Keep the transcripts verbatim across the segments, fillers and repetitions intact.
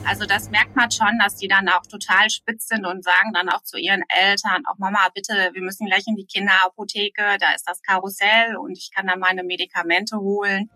Also das merkt man schon, dass die dann auch total spitz sind und sagen dann auch zu ihren Eltern, auch Mama, bitte, wir müssen gleich in die Kinderapotheke, da ist das Karussell und ich kann da meine Medikamente holen.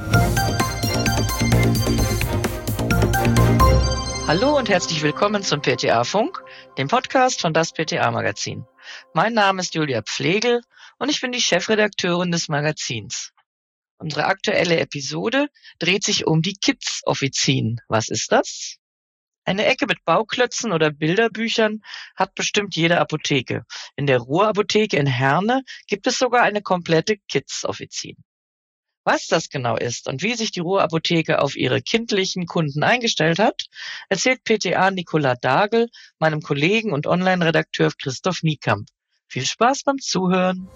Hallo und herzlich willkommen zum P T A-Funk, dem Podcast von das P T A-Magazin. Mein Name ist Julia Pflegel und ich bin die Chefredakteurin des Magazins. Unsere aktuelle Episode dreht sich um die Kids-Offizien. Was ist das? Eine Ecke mit Bauklötzen oder Bilderbüchern hat bestimmt jede Apotheke. In der Ruhr-Apotheke in Herne gibt es sogar eine komplette Kids-Offizien. Was das genau ist und wie sich die Ruhr-Apotheke auf ihre kindlichen Kunden eingestellt hat, erzählt P T A Nicola Dagel meinem Kollegen und Online-Redakteur Christoph Niekamp. Viel Spaß beim Zuhören!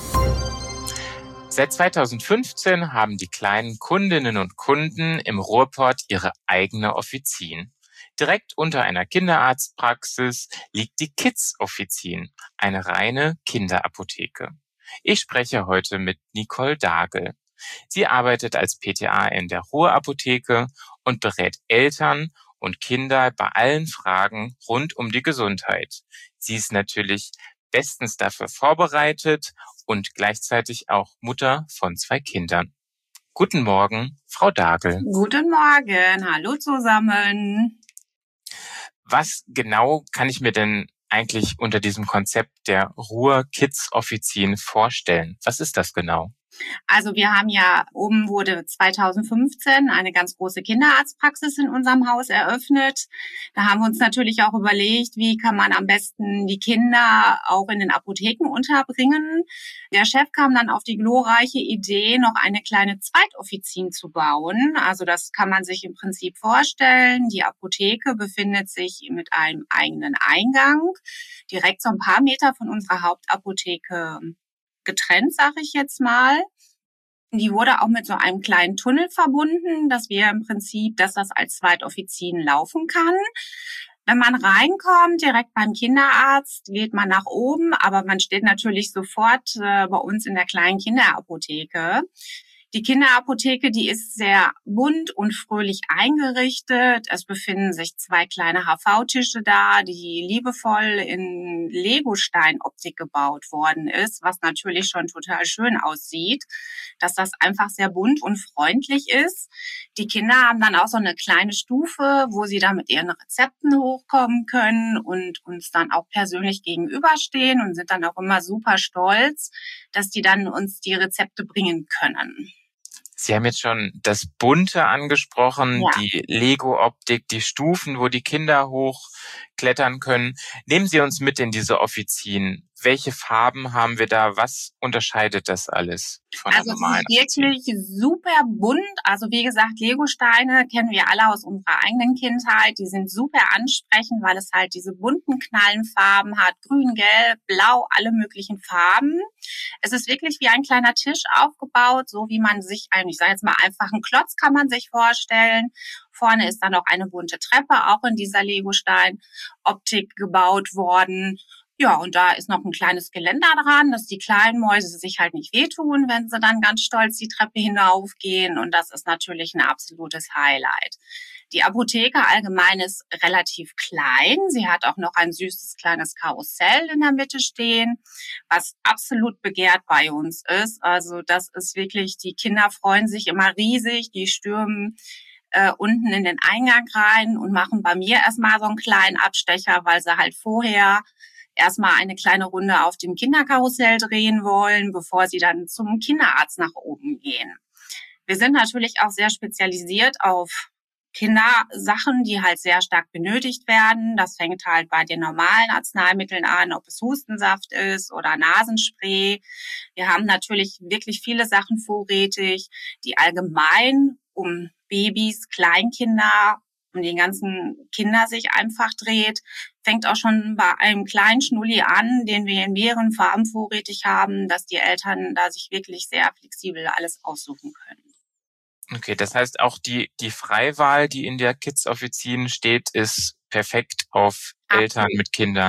Seit zweitausendfünfzehn haben die kleinen Kundinnen und Kunden im Ruhrpott ihre eigene Offizien. Direkt unter einer Kinderarztpraxis liegt die Kids-Offizien, eine reine Kinderapotheke. Ich spreche heute mit Nicole Dagel. Sie arbeitet als P T A in der Ruhr-Apotheke und berät Eltern und Kinder bei allen Fragen rund um die Gesundheit. Sie ist natürlich bestens dafür vorbereitet und gleichzeitig auch Mutter von zwei Kindern. Guten Morgen, Frau Dagel. Guten Morgen, hallo zusammen. Was genau kann ich mir denn eigentlich unter diesem Konzept der Ruhr-Kids-Offizien vorstellen? Was ist das genau? Also wir haben ja, oben wurde zweitausendfünfzehn eine ganz große Kinderarztpraxis in unserem Haus eröffnet. Da haben wir uns natürlich auch überlegt, wie kann man am besten die Kinder auch in den Apotheken unterbringen. Der Chef kam dann auf die glorreiche Idee, noch eine kleine Zweitoffizien zu bauen. Also das kann man sich im Prinzip vorstellen. Die Apotheke befindet sich mit einem eigenen Eingang, direkt so ein paar Meter von unserer Hauptapotheke getrennt, sage ich jetzt mal. Die wurde auch mit so einem kleinen Tunnel verbunden, dass wir im Prinzip, dass das als Zweitoffizien laufen kann. Wenn man reinkommt, direkt beim Kinderarzt, geht man nach oben, aber man steht natürlich sofort äh, bei uns in der kleinen Kinderapotheke. Die Kinderapotheke, die ist sehr bunt und fröhlich eingerichtet. Es befinden sich zwei kleine H V-Tische da, die liebevoll in Legostein-Optik gebaut worden ist, was natürlich schon total schön aussieht, dass das einfach sehr bunt und freundlich ist. Die Kinder haben dann auch so eine kleine Stufe, wo sie da mit ihren Rezepten hochkommen können und uns dann auch persönlich gegenüberstehen und sind dann auch immer super stolz, dass die dann uns die Rezepte bringen können. Sie haben jetzt schon das Bunte angesprochen, Ja. Die Lego-Optik, die Stufen, wo die Kinder hochklettern können. Nehmen Sie uns mit in diese Offizien. Welche Farben haben wir da? Was unterscheidet das alles von Also der es normalen ist wirklich super bunt. Also wie gesagt, Legosteine kennen wir alle aus unserer eigenen Kindheit. Die sind super ansprechend, weil es halt diese bunten Knallenfarben hat. Grün, Gelb, Blau, alle möglichen Farben. Es ist wirklich wie ein kleiner Tisch aufgebaut, so wie man sich einen, ich sage jetzt mal einfach einen Klotz kann man sich vorstellen. Vorne ist dann auch eine bunte Treppe, auch in dieser Legostein-Optik gebaut worden. Ja, und da ist noch ein kleines Geländer dran, dass die kleinen Mäuse sich halt nicht wehtun, wenn sie dann ganz stolz die Treppe hinaufgehen. Und das ist natürlich ein absolutes Highlight. Die Apotheke allgemein ist relativ klein. Sie hat auch noch ein süßes kleines Karussell in der Mitte stehen, was absolut begehrt bei uns ist. Also das ist wirklich, die Kinder freuen sich immer riesig, die stürmen äh, unten in den Eingang rein und machen bei mir erstmal so einen kleinen Abstecher, weil sie halt vorher erstmal eine kleine Runde auf dem Kinderkarussell drehen wollen, bevor sie dann zum Kinderarzt nach oben gehen. Wir sind natürlich auch sehr spezialisiert auf Kindersachen, die halt sehr stark benötigt werden. Das fängt halt bei den normalen Arzneimitteln an, ob es Hustensaft ist oder Nasenspray. Wir haben natürlich wirklich viele Sachen vorrätig, die allgemein um Babys, Kleinkinder, um den ganzen Kinder sich einfach dreht. Fängt auch schon bei einem kleinen Schnulli an, den wir in mehreren Farben vorrätig haben, dass die Eltern da sich wirklich sehr flexibel alles aussuchen können. Okay, das heißt auch die die Freiwahl, die in der Kids-Offizien steht, ist perfekt auf Absolut. Eltern mit Kindern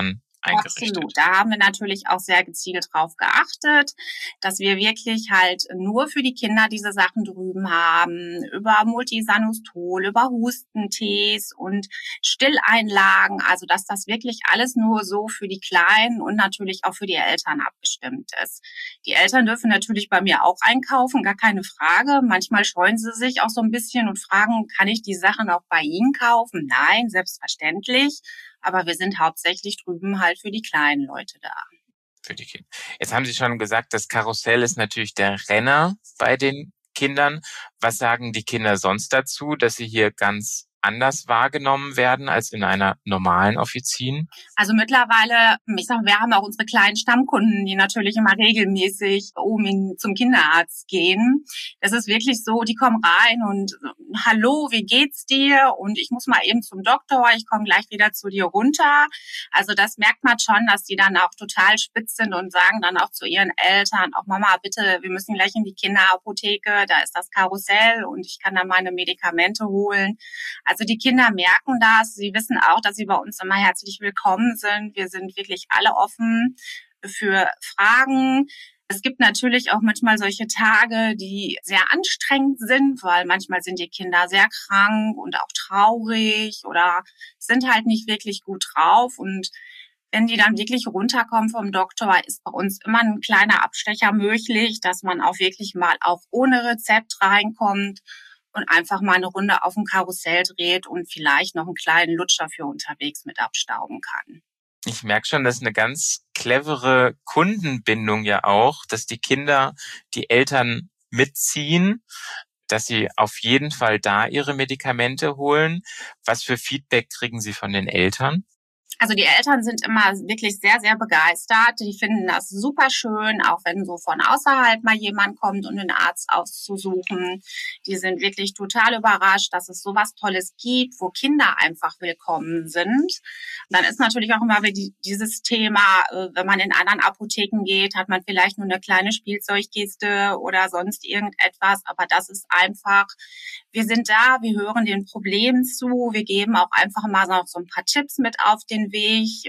eingerichtet. Absolut. Da haben wir natürlich auch sehr gezielt drauf geachtet, dass wir wirklich halt nur für die Kinder diese Sachen drüben haben, über Multisanustol, über Hustentees und Stilleinlagen, also dass das wirklich alles nur so für die Kleinen und natürlich auch für die Eltern abgestimmt ist. Die Eltern dürfen natürlich bei mir auch einkaufen, gar keine Frage. Manchmal scheuen sie sich auch so ein bisschen und fragen, kann ich die Sachen auch bei Ihnen kaufen? Nein, selbstverständlich. Aber wir sind hauptsächlich drüben halt für die kleinen Leute da. Für die Kinder. Jetzt haben Sie schon gesagt, das Karussell ist natürlich der Renner bei den Kindern. Was sagen die Kinder sonst dazu, dass sie hier ganz anders wahrgenommen werden als in einer normalen Offizien? Also mittlerweile, ich sag, wir haben auch unsere kleinen Stammkunden, die natürlich immer regelmäßig oben in, zum Kinderarzt gehen. Es ist wirklich so, die kommen rein und hallo, wie geht's dir? Und ich muss mal eben zum Doktor, ich komme gleich wieder zu dir runter. Also das merkt man schon, dass die dann auch total spitz sind und sagen dann auch zu ihren Eltern, auch Mama, bitte, wir müssen gleich in die Kinderapotheke, da ist das Karussell und ich kann da meine Medikamente holen. Also die Kinder merken das, sie wissen auch, dass sie bei uns immer herzlich willkommen sind. Wir sind wirklich alle offen für Fragen. Es gibt natürlich auch manchmal solche Tage, die sehr anstrengend sind, weil manchmal sind die Kinder sehr krank und auch traurig oder sind halt nicht wirklich gut drauf. Und wenn die dann wirklich runterkommen vom Doktor, ist bei uns immer ein kleiner Abstecher möglich, dass man auch wirklich mal auch ohne Rezept reinkommt und einfach mal eine Runde auf dem Karussell dreht und vielleicht noch einen kleinen Lutscher für unterwegs mit abstauben kann. Ich merke schon, das ist eine ganz clevere Kundenbindung ja auch, dass die Kinder die Eltern mitziehen, dass sie auf jeden Fall da ihre Medikamente holen. Was für Feedback kriegen Sie von den Eltern? Also die Eltern sind immer wirklich sehr, sehr begeistert. Die finden das super schön, auch wenn so von außerhalb mal jemand kommt, um den Arzt auszusuchen. Die sind wirklich total überrascht, dass es sowas Tolles gibt, wo Kinder einfach willkommen sind. Und dann ist natürlich auch immer dieses Thema, wenn man in anderen Apotheken geht, hat man vielleicht nur eine kleine Spielzeugkiste oder sonst irgendetwas. Aber das ist einfach, wir sind da, wir hören den Problemen zu, wir geben auch einfach mal noch so ein paar Tipps mit auf den Weg,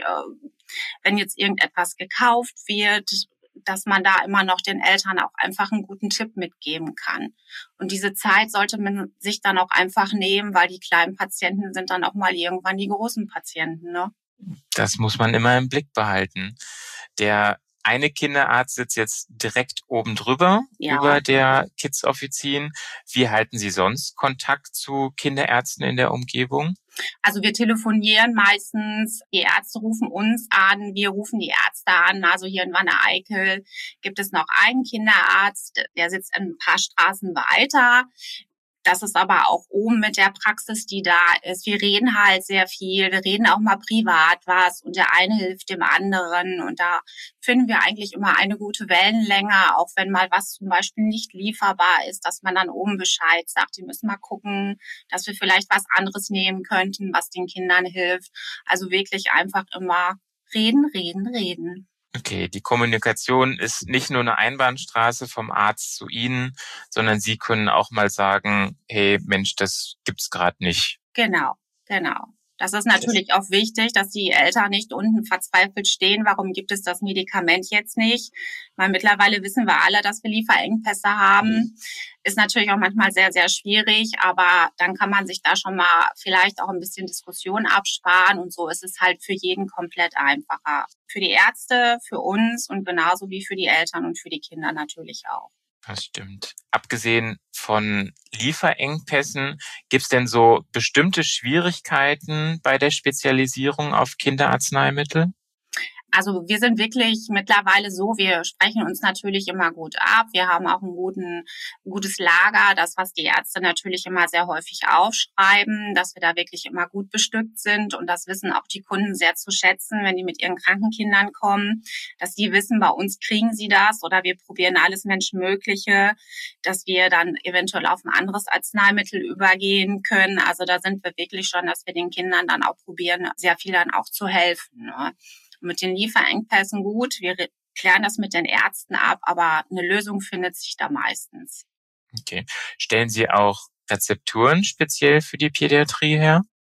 wenn jetzt irgendetwas gekauft wird, dass man da immer noch den Eltern auch einfach einen guten Tipp mitgeben kann. Und diese Zeit sollte man sich dann auch einfach nehmen, weil die kleinen Patienten sind dann auch mal irgendwann die großen Patienten, ne? Das muss man immer im Blick behalten. Der eine Kinderarzt sitzt jetzt direkt oben drüber, ja, über der Kids-Offizien. Wie halten Sie sonst Kontakt zu Kinderärzten in der Umgebung? Also wir telefonieren meistens, die Ärzte rufen uns an, wir rufen die Ärzte an. Also hier in Wanne-Eickel gibt es noch einen Kinderarzt, der sitzt ein paar Straßen weiter. Das ist aber auch oben mit der Praxis, die da ist. Wir reden halt sehr viel. Wir reden auch mal privat was und der eine hilft dem anderen. Und da finden wir eigentlich immer eine gute Wellenlänge, auch wenn mal was zum Beispiel nicht lieferbar ist, dass man dann oben Bescheid sagt. Die müssen mal gucken, dass wir vielleicht was anderes nehmen könnten, was den Kindern hilft. Also wirklich einfach immer reden, reden, reden. Okay, die Kommunikation ist nicht nur eine Einbahnstraße vom Arzt zu Ihnen, sondern Sie können auch mal sagen, hey Mensch, das gibt's gerade nicht. Genau, genau. Das ist natürlich auch wichtig, dass die Eltern nicht unten verzweifelt stehen. Warum gibt es das Medikament jetzt nicht? Weil mittlerweile wissen wir alle, dass wir Lieferengpässe haben. Ist natürlich auch manchmal sehr, sehr schwierig, aber dann kann man sich da schon mal vielleicht auch ein bisschen Diskussion absparen und so ist es halt für jeden komplett einfacher. Für die Ärzte, für uns und genauso wie für die Eltern und für die Kinder natürlich auch. Das stimmt. Abgesehen von Lieferengpässen, gibt's denn so bestimmte Schwierigkeiten bei der Spezialisierung auf Kinderarzneimittel? Also wir sind wirklich mittlerweile so, wir sprechen uns natürlich immer gut ab. Wir haben auch ein guten, gutes Lager, das, was die Ärzte natürlich immer sehr häufig aufschreiben, dass wir da wirklich immer gut bestückt sind. Und das wissen auch die Kunden sehr zu schätzen, wenn die mit ihren kranken Kindern kommen, dass die wissen, bei uns kriegen sie das oder wir probieren alles Menschenmögliche, dass wir dann eventuell auf ein anderes Arzneimittel übergehen können. Also da sind wir wirklich schon, dass wir den Kindern dann auch probieren, sehr viel dann auch zu helfen, ne? Mit den Lieferengpässen gut, wir klären das mit den Ärzten ab, aber eine Lösung findet sich da meistens. Okay. Stellen Sie auch Rezepturen speziell für die Pädiatrie her?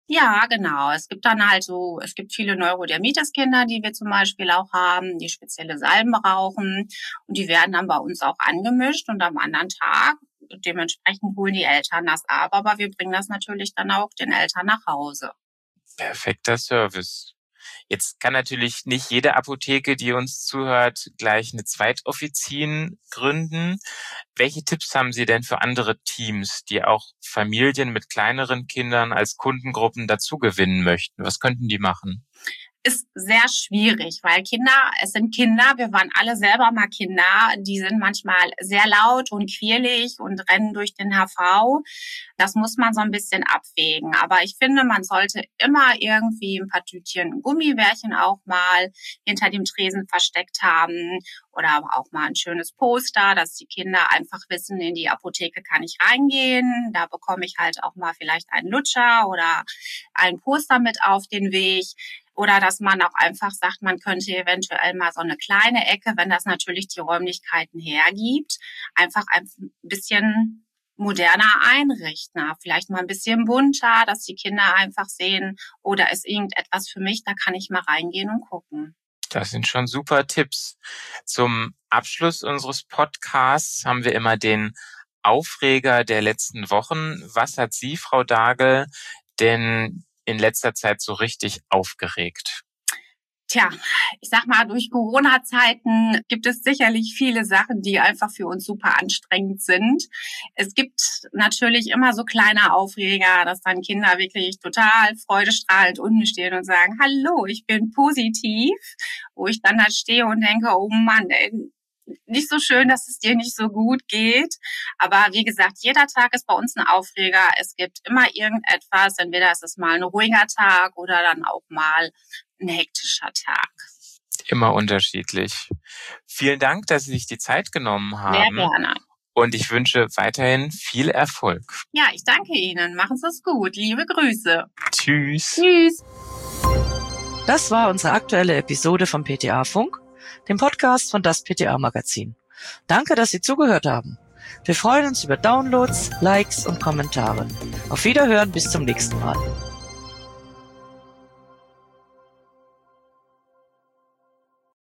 Ja, genau. Es gibt dann halt so, es gibt viele Neurodermitis-Kinder, die wir zum Beispiel auch haben, die spezielle Salben brauchen. Und die werden dann bei uns auch angemischt und am anderen Tag, dementsprechend holen die Eltern das ab. Aber wir bringen das natürlich dann auch den Eltern nach Hause. Perfekter Service. Jetzt kann natürlich nicht jede Apotheke, die uns zuhört, gleich eine Zweitoffizin gründen. Welche Tipps haben Sie denn für andere Teams, die auch Familien mit kleineren Kindern als Kundengruppen dazu gewinnen möchten? Was könnten die machen? Ist sehr schwierig, weil Kinder, es sind Kinder, wir waren alle selber mal Kinder, die sind manchmal sehr laut und quirlig und rennen durch den H V. Das muss man so ein bisschen abwägen. Aber ich finde, man sollte immer irgendwie ein paar Tütchen Gummibärchen auch mal hinter dem Tresen versteckt haben oder auch mal ein schönes Poster, dass die Kinder einfach wissen, in die Apotheke kann ich reingehen. Da bekomme ich halt auch mal vielleicht einen Lutscher oder ein Poster mit auf den Weg. Oder dass man auch einfach sagt, man könnte eventuell mal so eine kleine Ecke, wenn das natürlich die Räumlichkeiten hergibt, einfach ein bisschen moderner einrichten. Vielleicht mal ein bisschen bunter, dass die Kinder einfach sehen, oh, da ist irgendetwas für mich, da kann ich mal reingehen und gucken. Das sind schon super Tipps. Zum Abschluss unseres Podcasts haben wir immer den Aufreger der letzten Wochen. Was hat Sie, Frau Dagel, denn in letzter Zeit so richtig aufgeregt? Tja, ich sag mal, durch Corona-Zeiten gibt es sicherlich viele Sachen, die einfach für uns super anstrengend sind. Es gibt natürlich immer so kleine Aufreger, dass dann Kinder wirklich total freudestrahlend unten stehen und sagen, hallo, ich bin positiv, wo ich dann da stehe und denke, oh Mann, ey, nicht so schön, dass es dir nicht so gut geht. Aber wie gesagt, jeder Tag ist bei uns ein Aufreger. Es gibt immer irgendetwas. Entweder ist es mal ein ruhiger Tag oder dann auch mal ein hektischer Tag. Immer unterschiedlich. Vielen Dank, dass Sie sich die Zeit genommen haben. Sehr gerne. Und ich wünsche weiterhin viel Erfolg. Ja, ich danke Ihnen. Machen Sie es gut. Liebe Grüße. Tschüss. Tschüss. Das war unsere aktuelle Episode vom P T A-Funk, dem Podcast von das P T A-Magazin. Danke, dass Sie zugehört haben. Wir freuen uns über Downloads, Likes und Kommentare. Auf Wiederhören, bis zum nächsten Mal.